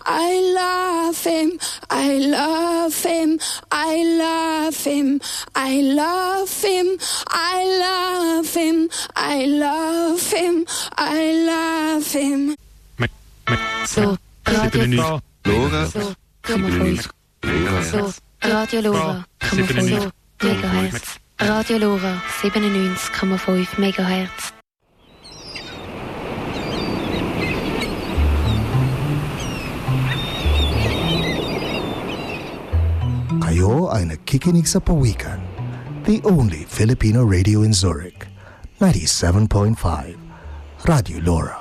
I love him, I love him, I love him, I love him, I love him, I love him, I love him. So, Radio Lora. So, Radio Lora, 5 MHz. Radio Lora, 97,5 MHz. Kayo ay nakikinig sa Pawikan, the only Filipino radio in Zurich, 97.5, Radio Lora.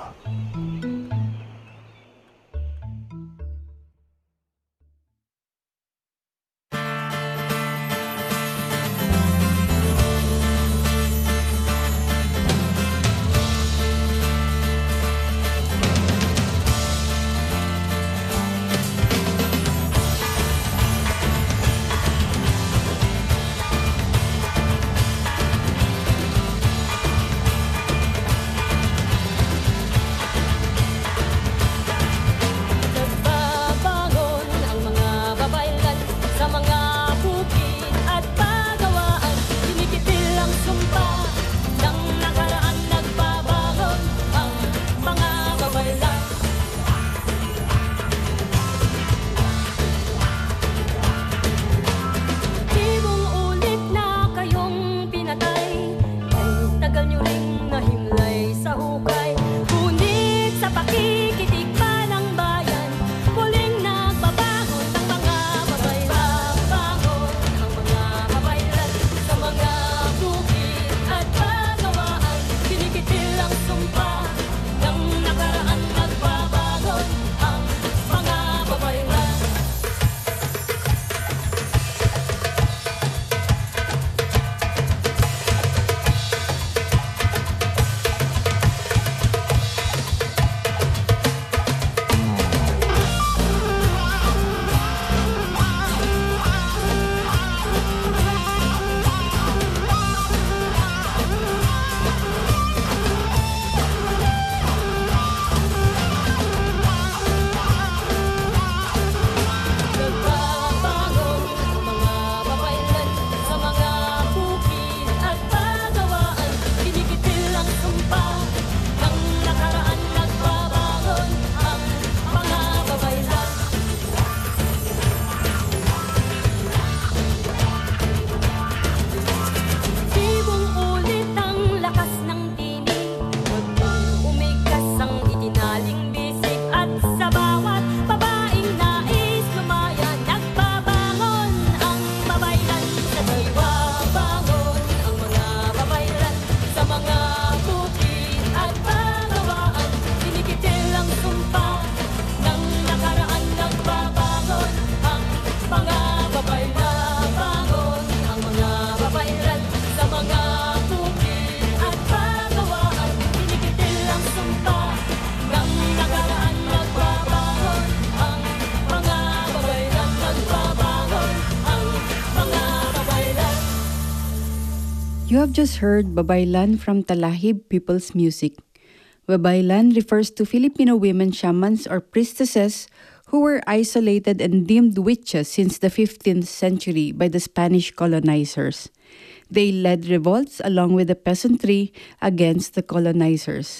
You have just heard Babaylan from Talahib People's Music. Babaylan refers to Filipino women shamans or priestesses who were isolated and deemed witches since the 15th century by the Spanish colonizers. They led revolts along with the peasantry against the colonizers.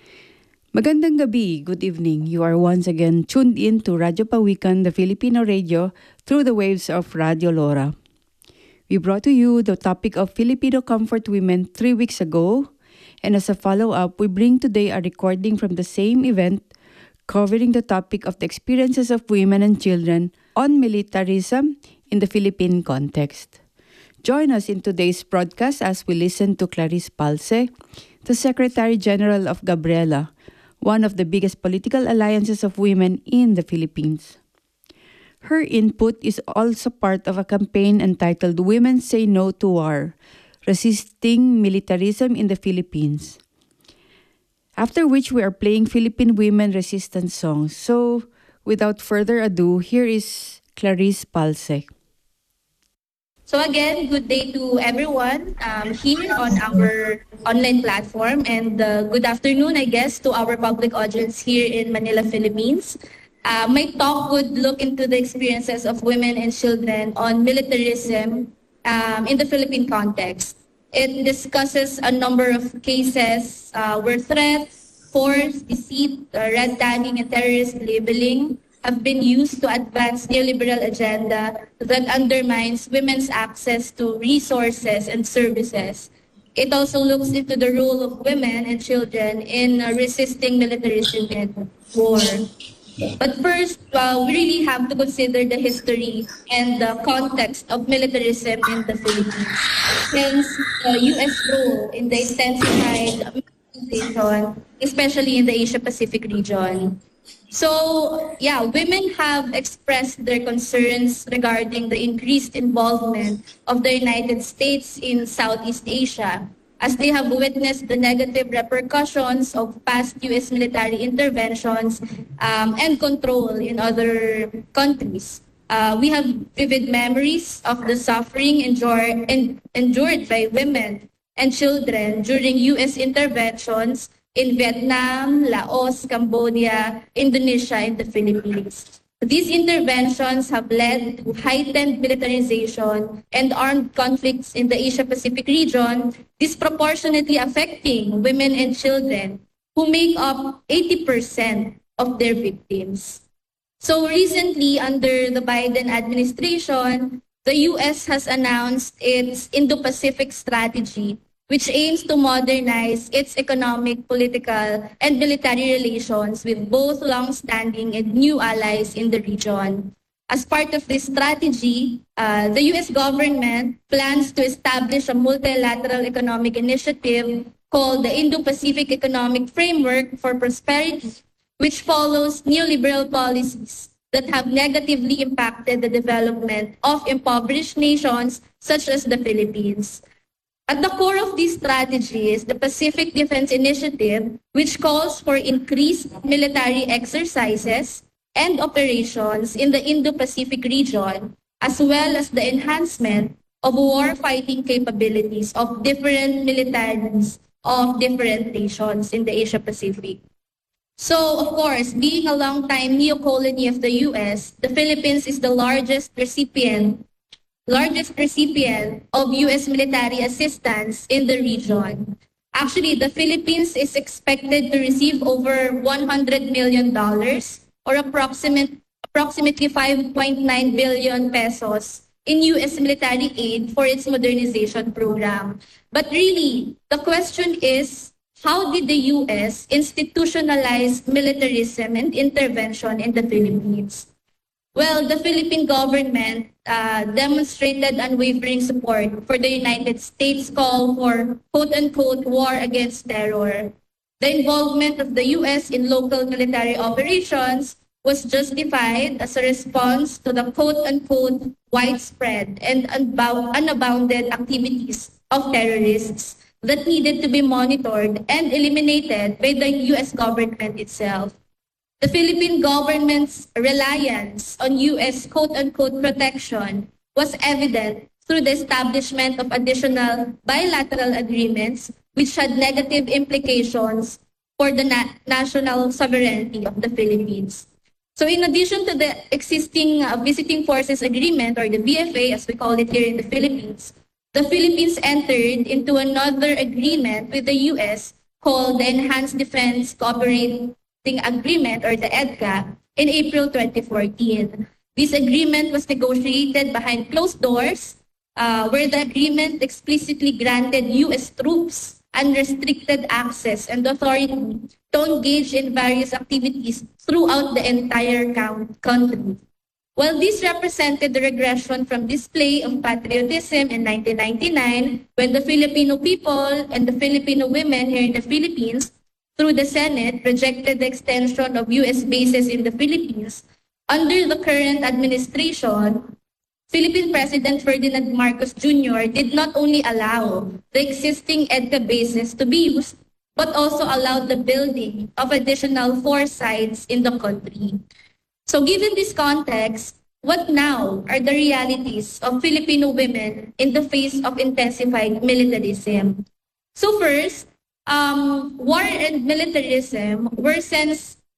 Magandang gabi, good evening. You are once again tuned in to Radyo Pawikan, the Filipino radio, through the waves of Radio Lora. We brought to you the topic of Filipino comfort women 3 weeks ago, and as a follow-up, we bring today a recording from the same event covering the topic of the experiences of women and children on militarism in the Philippine context. Join us in today's broadcast as we listen to Clarice Palce, the Secretary General of Gabriela, one of the biggest political alliances of women in the Philippines. Her input is also part of a campaign entitled Women Say No to War, Resisting Militarism in the Philippines. After which we are playing Philippine women resistance songs. So, without further ado, here is Clarice Palce. So again, good day to everyone here on our online platform, and good afternoon, I guess, to our public audience here in Manila, Philippines. My talk would look into the experiences of women and children on militarism in the Philippine context. It discusses a number of cases where threats, force, deceit, red tagging, and terrorist labeling have been used to advance neoliberal agenda that undermines women's access to resources and services. It also looks into the role of women and children in resisting militarism and war. But first, we really have to consider the history and the context of militarism in the Philippines. Hence, the U.S. role in the intensified militarization, especially in the Asia-Pacific region. So, yeah, women have expressed their concerns regarding the increased involvement of the United States in Southeast Asia, as they have witnessed the negative repercussions of past U.S. military interventions and control in other countries. We have vivid memories of the suffering endured by women and children during U.S. interventions in Vietnam, Laos, Cambodia, Indonesia, and the Philippines. These interventions have led to heightened militarization and armed conflicts in the Asia-Pacific region, disproportionately affecting women and children, who make up 80% of their victims. So recently, under the Biden administration, the U.S. has announced its Indo-Pacific strategy, which aims to modernize its economic, political, and military relations with both long-standing and new allies in the region. As part of this strategy, the U.S. government plans to establish a multilateral economic initiative called the Indo-Pacific Economic Framework for Prosperity, which follows neoliberal policies that have negatively impacted the development of impoverished nations such as the Philippines. At the core of this strategy is the Pacific Defense Initiative, which calls for increased military exercises and operations in the Indo-Pacific region, as well as the enhancement of war-fighting capabilities of different militaries of different nations in the Asia-Pacific. So, of course, being a long-time neo-colony of the U.S., the Philippines is the largest recipient of U.S. military assistance in the region. Actually, the Philippines is expected to receive over $100 million or approximately 5.9 billion pesos in U.S. military aid for its modernization program. But really, the question is, how did the U.S. institutionalize militarism and intervention in the Philippines? Well, the Philippine government demonstrated unwavering support for the United States' call for quote-unquote war against terror. The involvement of the U.S. in local military operations was justified as a response to the quote-unquote widespread and unbounded activities of terrorists that needed to be monitored and eliminated by the U.S. government itself. The Philippine government's reliance on U.S. quote-unquote protection was evident through the establishment of additional bilateral agreements which had negative implications for the national sovereignty of the Philippines. So in addition to the existing Visiting Forces Agreement, or the VFA as we call it here in the Philippines, the Philippines entered into another agreement with the U.S. called the Enhanced Defense Cooperating Agreement, or the EDCA, in April 2014. This agreement was negotiated behind closed doors, where the agreement explicitly granted U.S. troops unrestricted access and authority to engage in various activities throughout the entire country. While this represented the regression from display of patriotism in 1999, when the Filipino people and the Filipino women here in the Philippines, through the Senate, rejected the extension of U.S. bases in the Philippines, under the current administration, Philippine President Ferdinand Marcos Jr. did not only allow the existing EDCA bases to be used, but also allowed the building of additional 4 sites in the country. So given this context, what now are the realities of Filipino women in the face of intensified militarism? So first, war and militarism worsens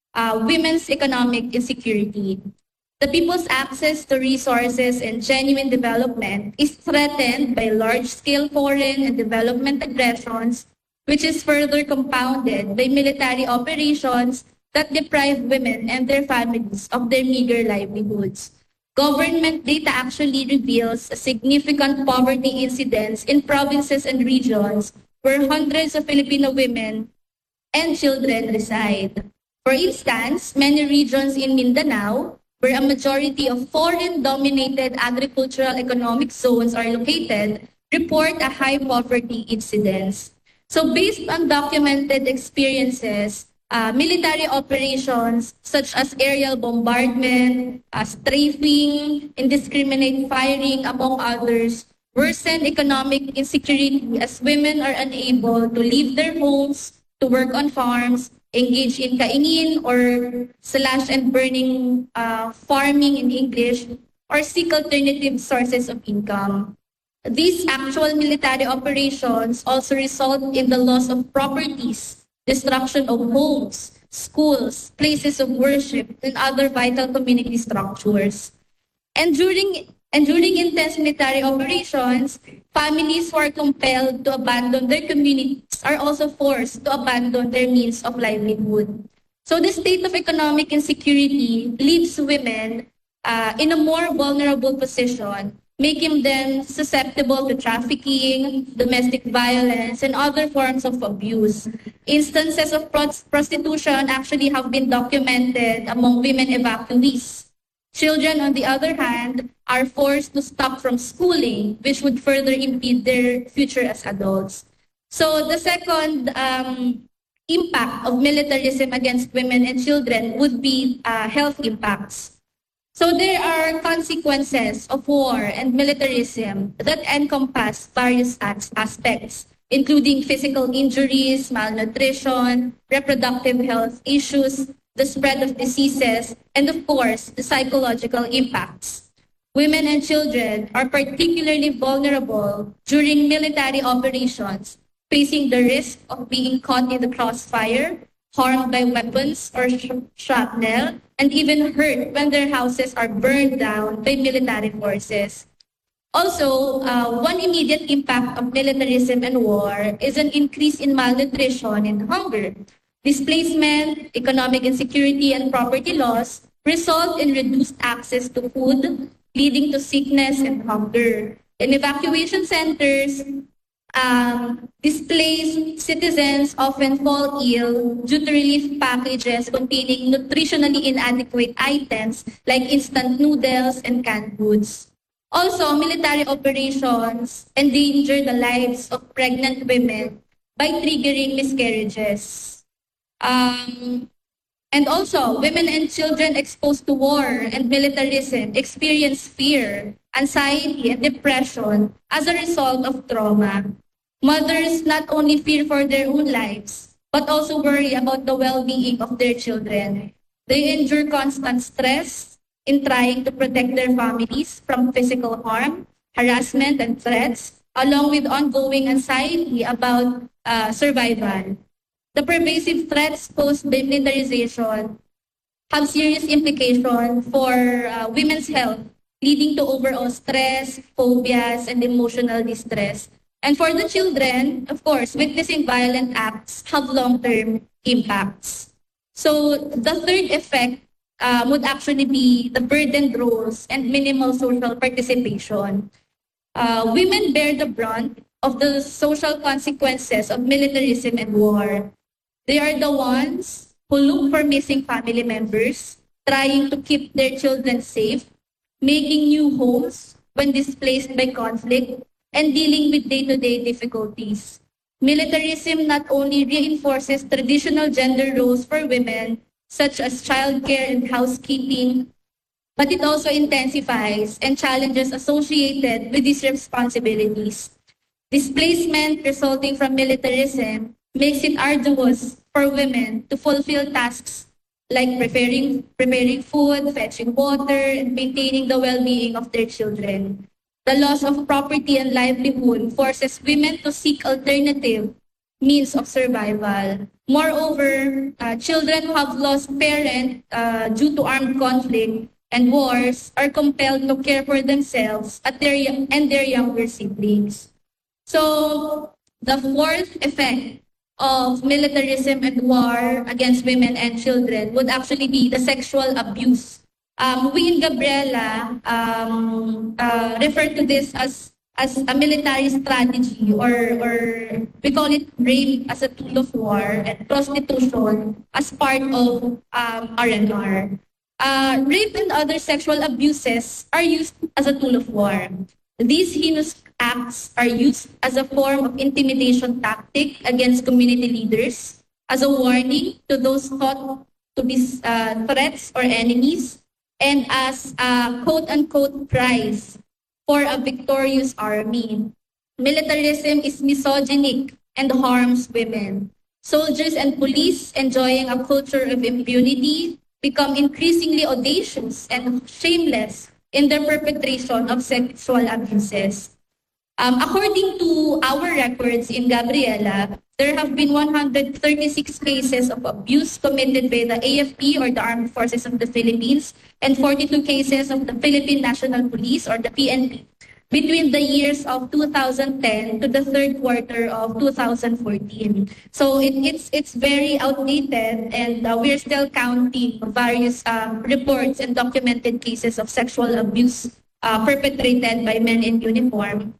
women's economic insecurity. The people's access to resources and genuine development is threatened by large-scale foreign and development aggressions, which is further compounded by military operations that deprive women and their families of their meager livelihoods. Government data actually reveals a significant poverty incidence in provinces and regions where hundreds of Filipino women and children reside. For instance, many regions in Mindanao, where a majority of foreign-dominated agricultural economic zones are located, report a high poverty incidence. So based on documented experiences, military operations such as aerial bombardment, strafing, indiscriminate firing, among others, worsen economic insecurity as women are unable to leave their homes, to work on farms, engage in kaingin or slash and burning farming in English, or seek alternative sources of income. These actual military operations also result in the loss of properties, destruction of homes, schools, places of worship, and other vital community structures. And during intense military operations, families who are compelled to abandon their communities are also forced to abandon their means of livelihood. So the state of economic insecurity leaves women in a more vulnerable position, making them susceptible to trafficking, domestic violence, and other forms of abuse. Instances of prostitution actually have been documented among women evacuees. Children, on the other hand, are forced to stop from schooling, which would further impede their future as adults. So the second impact of militarism against women and children would be health impacts. So there are consequences of war and militarism that encompass various aspects, including physical injuries, malnutrition, reproductive health issues, the spread of diseases, and of course, the psychological impacts. Women and children are particularly vulnerable during military operations, facing the risk of being caught in the crossfire, harmed by weapons or shrapnel, and even hurt when their houses are burned down by military forces. Also, one immediate impact of militarism and war is an increase in malnutrition and hunger. Displacement, economic insecurity, and property loss result in reduced access to food, leading to sickness and hunger. In evacuation centers, displaced citizens often fall ill due to relief packages containing nutritionally inadequate items like instant noodles and canned goods. Also, military operations endanger the lives of pregnant women by triggering miscarriages. And also, women and children exposed to war and militarism experience fear, anxiety, and depression as a result of trauma. Mothers not only fear for their own lives, but also worry about the well-being of their children. They endure constant stress in trying to protect their families from physical harm, harassment, and threats, along with ongoing anxiety about survival. The pervasive threats posed by militarization have serious implications for women's health, leading to overall stress, phobias, and emotional distress. And for the children, of course, witnessing violent acts have long-term impacts. So the third effect would actually be the burdened roles and minimal social participation. Women bear the brunt of the social consequences of militarism and war. They are the ones who look for missing family members, trying to keep their children safe, making new homes when displaced by conflict, and dealing with day-to-day difficulties. Militarism not only reinforces traditional gender roles for women, such as childcare and housekeeping, but it also intensifies and challenges associated with these responsibilities. Displacement resulting from militarism makes it arduous for women to fulfill tasks like preparing food, fetching water, and maintaining the well-being of their children. The loss of property and livelihood forces women to seek alternative means of survival, Moreover, children who have lost parents due to armed conflict and wars are compelled to care for themselves and their younger siblings. So the fourth effect of militarism and war against women and children would actually be the sexual abuse. We in Gabriela refer to this as a military strategy, or we call it rape as a tool of war and prostitution as part of R&R. Rape and other sexual abuses are used as a tool of war. These heinous acts are used as a form of intimidation tactic against community leaders, as a warning to those thought to be threats or enemies, and as a quote-unquote prize for a victorious army. Militarism is misogynic and harms women. Soldiers and police enjoying a culture of impunity become increasingly audacious and shameless in the perpetration of sexual abuses. According to our records in Gabriela, there have been 136 cases of abuse committed by the AFP or the Armed Forces of the Philippines and 42 cases of the Philippine National Police or the PNP between the years of 2010 to the third quarter of 2014. So it's very outdated, and we're still counting various reports and documented cases of sexual abuse perpetrated by men in uniform.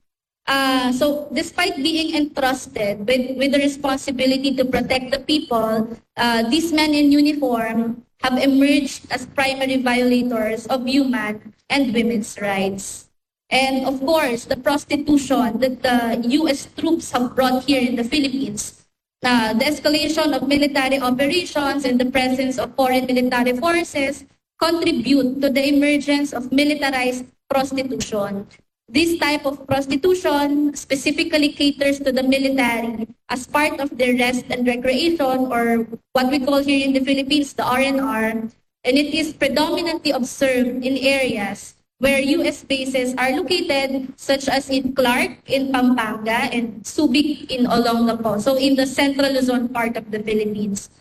So despite being entrusted with the responsibility to protect the people, these men in uniform have emerged as primary violators of human and women's rights. And of course, the prostitution that the U.S. troops have brought here in the Philippines, the escalation of military operations and the presence of foreign military forces contribute to the emergence of militarized prostitution. This type of prostitution specifically caters to the military as part of their rest and recreation, or what we call here in the Philippines, the R&R, and it is predominantly observed in areas where U.S. bases are located, such as in Clark, in Pampanga, and Subic in Olongapo, so in the central Luzon part of the Philippines.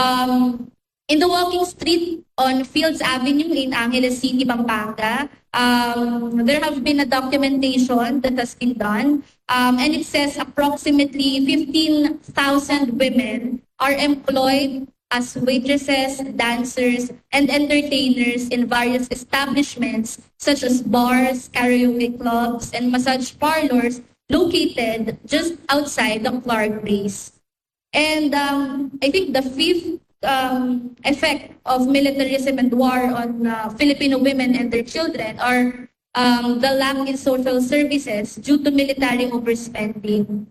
In the walking street on Fields Avenue in Angeles City, Pampanga, there have been a documentation that has been done, and it says approximately 15,000 women are employed as waitresses, dancers, and entertainers in various establishments such as bars, karaoke clubs, and massage parlors located just outside the Clark base. And I think the fifth effect of militarism and war on Filipino women and their children are the lack in social services due to military overspending.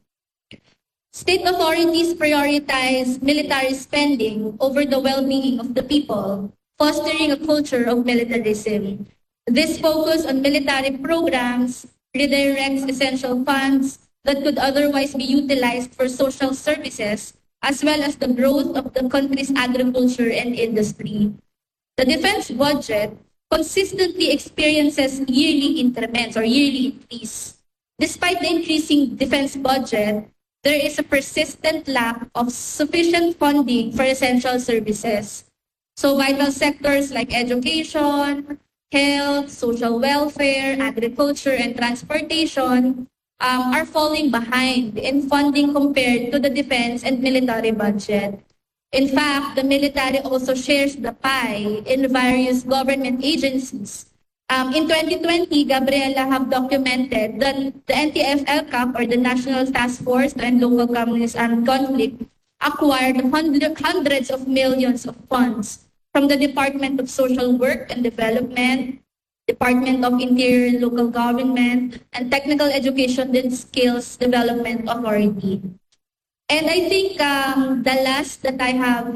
State authorities prioritize military spending over the well-being of the people, fostering a culture of militarism. This focus on military programs redirects essential funds that could otherwise be utilized for social services, as well as the growth of the country's agriculture and industry. The defense budget consistently experiences yearly increments or yearly increase. Despite the increasing defense budget, there is a persistent lack of sufficient funding for essential services. So vital sectors like education, health, social welfare, agriculture, and transportation are falling behind in funding compared to the defense and military budget. In fact, the military also shares the pie in various government agencies. In 2020, Gabriela have documented that the NTF-ELCAC, or the National Task Force to End Local Communist Armed Conflict, acquired hundreds of millions of funds from the Department of Social Work and Development, Department of Interior and Local Government, and Technical Education and Skills Development Authority. And I think the last that I have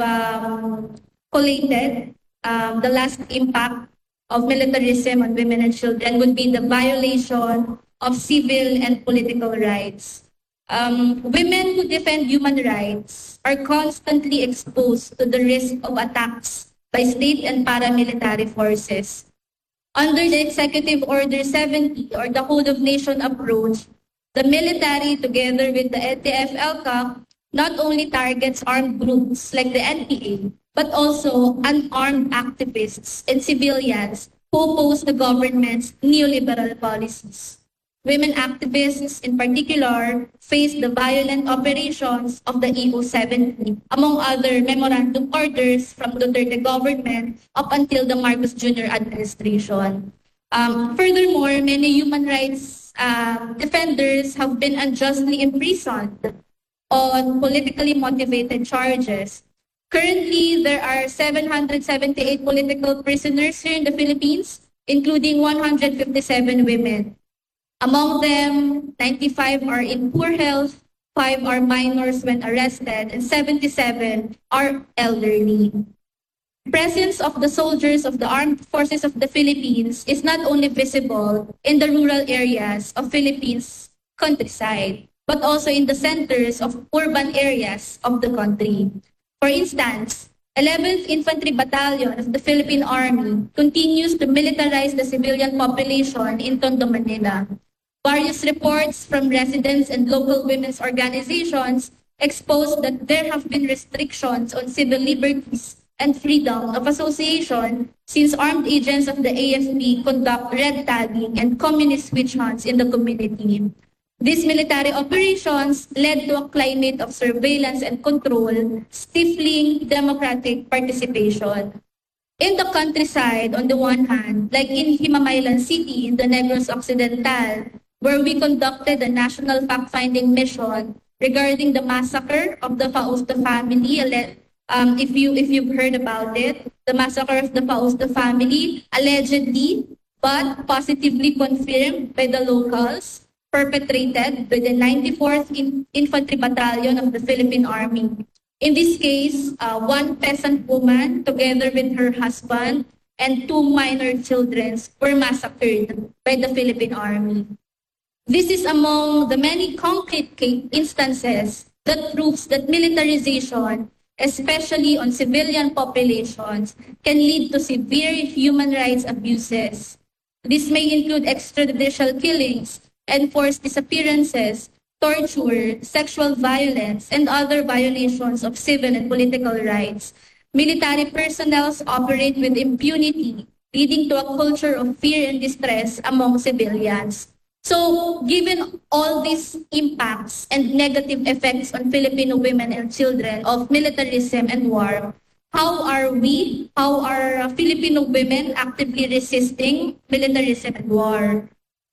collated, the last impact of militarism on women and children would be the violation of civil and political rights. Women who defend human rights are constantly exposed to the risk of attacks by state and paramilitary forces. Under the Executive Order 70, or the Whole of Nation approach, the military, together with the NTF-ELCAC, not only targets armed groups like the NPA, but also unarmed activists and civilians who oppose the government's neoliberal policies. Women activists, in particular, faced the violent operations of the EO-70, among other memorandum orders from the Duterte government up until the Marcos Jr. administration. Furthermore, many human rights defenders have been unjustly imprisoned on politically motivated charges. Currently, there are 778 political prisoners here in the Philippines, including 157 women. Among them, 95 are in poor health, 5 are minors when arrested, and 77 are elderly. The presence of the soldiers of the Armed Forces of the Philippines is not only visible in the rural areas of Philippines countryside, but also in the centers of urban areas of the country. For instance, 11th Infantry Battalion of the Philippine Army continues to militarize the civilian population in Tondo, Manila. Various reports from residents and local women's organizations expose that there have been restrictions on civil liberties and freedom of association since armed agents of the AFP conduct red tagging and communist witch hunts in the community. These military operations led to a climate of surveillance and control, stifling democratic participation. In the countryside, on the one hand, like in Himamaylan City in the Negros Occidental, where we conducted a national fact-finding mission regarding the massacre of the Fausto family. If you've heard about it, the massacre of the Fausto family, allegedly but positively confirmed by the locals, perpetrated by the 94th Infantry Battalion of the Philippine Army. In this case, one peasant woman, together with her husband and 2 minor children, were massacred by the Philippine Army. This is among the many concrete instances that proves that militarization, especially on civilian populations, can lead to severe human rights abuses. This may include extrajudicial killings, enforced disappearances, torture, sexual violence, and other violations of civil and political rights. Military personnel operate with impunity, leading to a culture of fear and distress among civilians. So, given all these impacts and negative effects on Filipino women and children of militarism and war, how are Filipino women actively resisting militarism and war?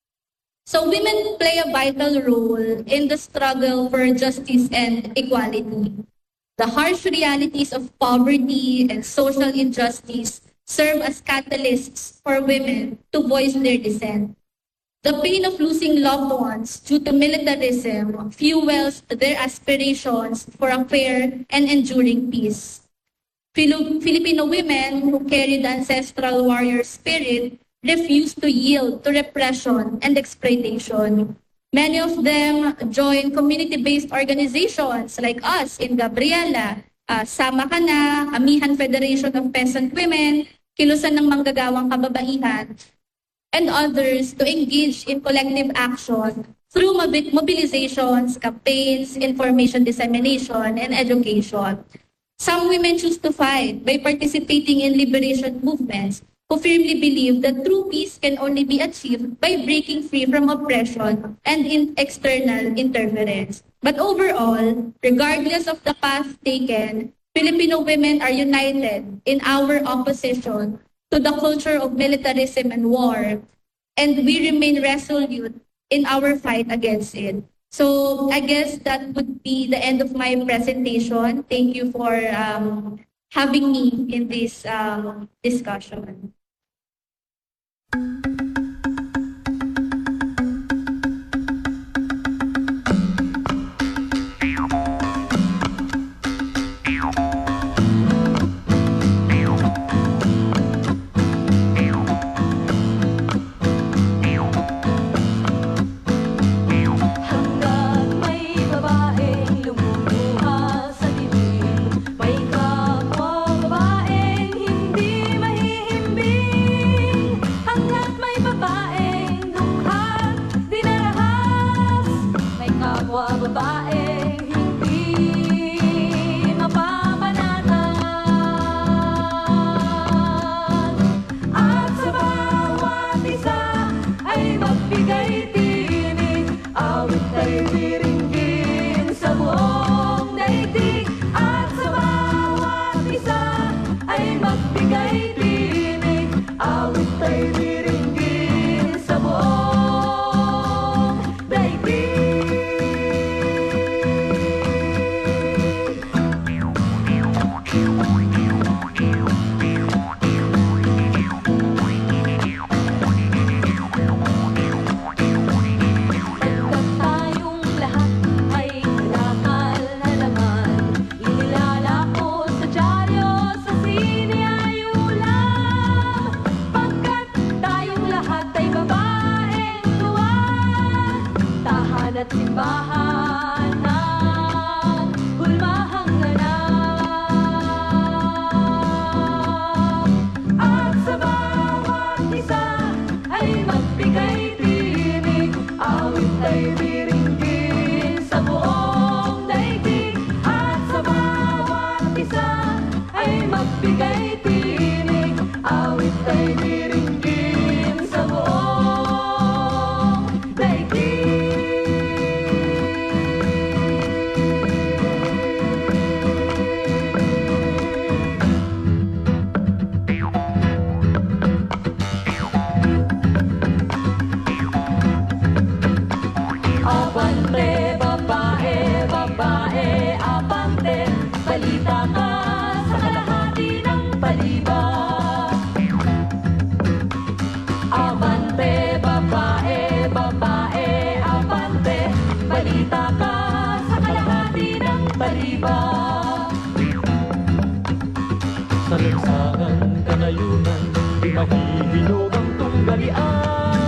So, women play a vital role in the struggle for justice and equality. The harsh realities of poverty and social injustice serve as catalysts for women to voice their dissent. The pain of losing loved ones due to militarism fuels their aspirations for a fair and enduring peace. Filipino women who carry the ancestral warrior spirit refuse to yield to repression and exploitation. Many of them join community-based organizations like us in Gabriela, Sama Ka Na, Amihan Federation of Peasant Women, Kilusan ng Manggagawang Kababaihan, and others to engage in collective action through mobilizations, campaigns, information dissemination, and education. Some women choose to fight by participating in liberation movements who firmly believe that true peace can only be achieved by breaking free from oppression and external interference. But overall, regardless of the path taken, Filipino women are united in our opposition to the culture of militarism and war, and we remain resolute in our fight against it. So I guess that would be the end of my presentation. Thank you for having me in this discussion. May kapwa babaeng hindi mahihimbi. simbahan ng hulmahang ganap. At sa bawat isa ay magbigay tinig, awit ay diringgin sa buong daigdig. At sa bawat isa ay magbigay tinig, awit ay diringgin sa buong daigdig. Abante, babae, babae, abante, balita ka sa kalahati ng palibot. Abante, babae, babae, abante, balita ka sa kalahati ng palibot. Sa lansangan kanayunan, di mahihinog ang tunggalian.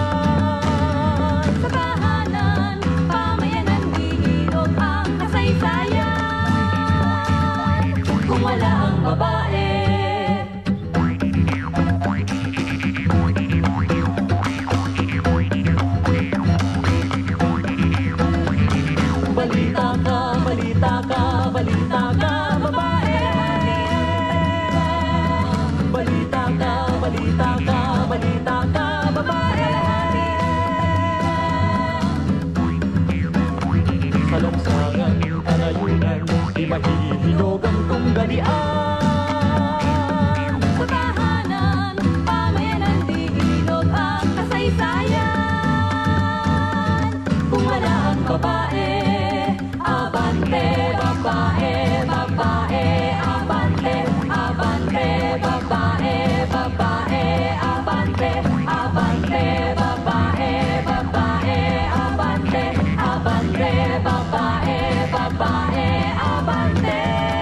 Sa tahanan, pamayanan, hihinog ang kasaysayan. Kung wala ang babae, balita ka, balita ka, balita ka, babae. Balita ka, balita ka, balita ka, babae. Sa lansangan kanayunan, di mahihinog ang tunggalian. Sa tahanan, pamayanan, hihinog ang kasaysayan. Kung wala ang babae, abante, babae, babae, abante, abante, babae, babae, abante, abante, babae, babae, abante, abante, babae, babae, abante.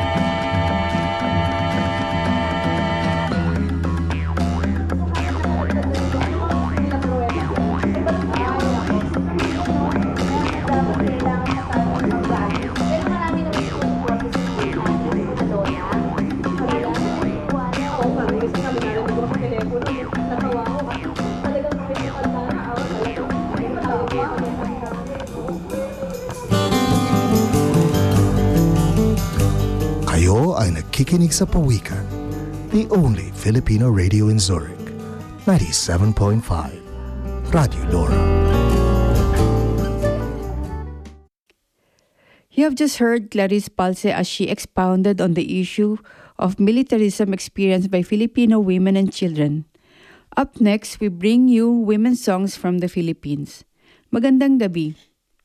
Kayo ay nakikinig sa Pawikan, the only Filipino radio in Zurich, 97.5, Radio Lora. You have just heard Clarice Palce as she expounded on the issue of militarism experienced by Filipino women and children. Up next, we bring you women's songs from the Philippines. Magandang gabi.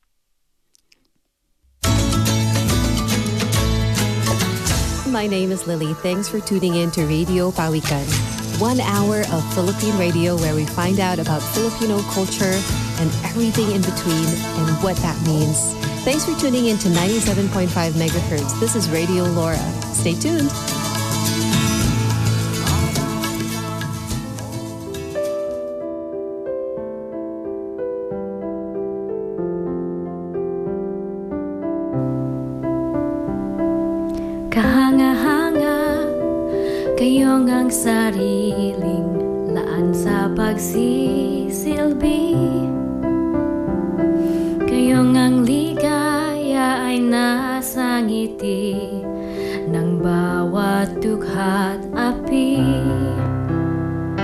My name is Lily. Thanks for tuning in to Radio Pawikan. 1 hour of Philippine radio where we find out about Filipino culture and everything in between and what that means. Thanks for tuning in to 97.5 megahertz. This is Radio Lora. Stay tuned. Kahanga-hanga kayong ang sariling laan sa pagsisilbi. Kayong ang ligaya ay nasa ngiti ng bawat dughat